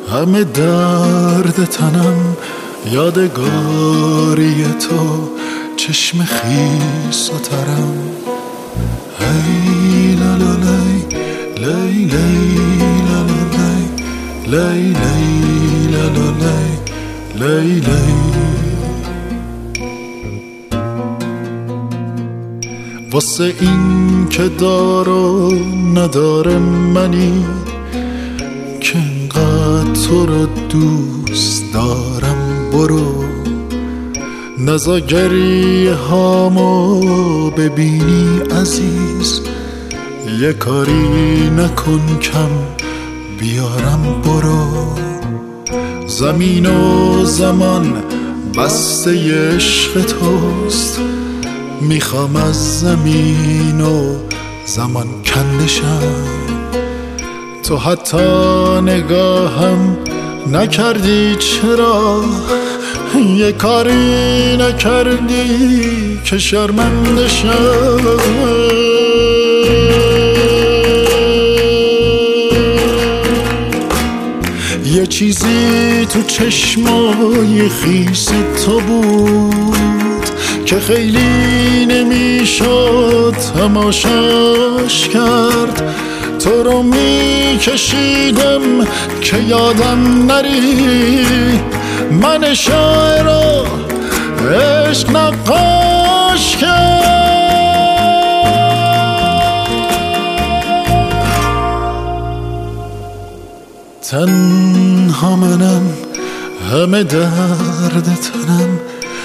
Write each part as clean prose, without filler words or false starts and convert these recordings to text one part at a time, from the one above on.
همه درد تنم یادگاری تو، چشم خیس و ترم. هی لا لا لی لی لی لا لا لی لی لی لا لا لی لی لی. واسه این که دار و نداره منی، که انقدر تو رو دوست دارم، برو نزا گریه هامو ببینی عزیز، یه کاری نکن کم بیارم، برو. زمین و زمان بسته عشق توست، میخوام از زمین و زمان کندشم. تو حتی نگاهم نکردی، چرا یه کاری نکردی که شرمنده شم. یه چیزی تو چشمای خیس تو بود که خیلی نمیشد تماشاش کرد. تو رو میکشیدم که یادم نری، من شاعر و عشق نقاش کرد. تنها منم، همه درد تنم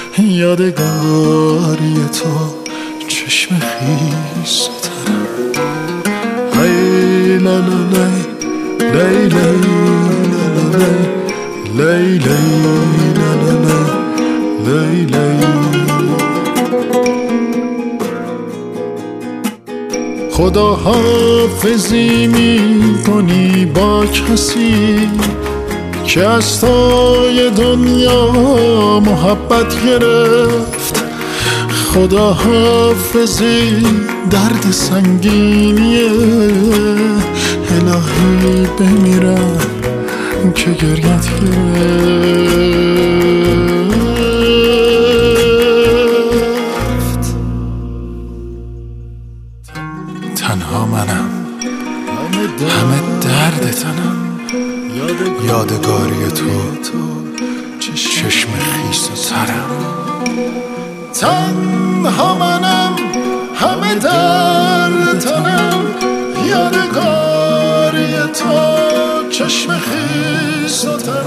یادگاری تو، چشم خیس و ترم. هی لا لا لی لی لی لی لا لا لی لی. خدا حافظی میکنی با کسی که از توی دنیا محبت گرفت. خدا حافظی درد سنگینیه، الهی بمیرم که گریت گرفت. تنها منم، همه درد تنم یادگاری تو، چشم خیس و ترم. تنها منم، همه درد تنم یادگاری تو، چشم خیس و ترم.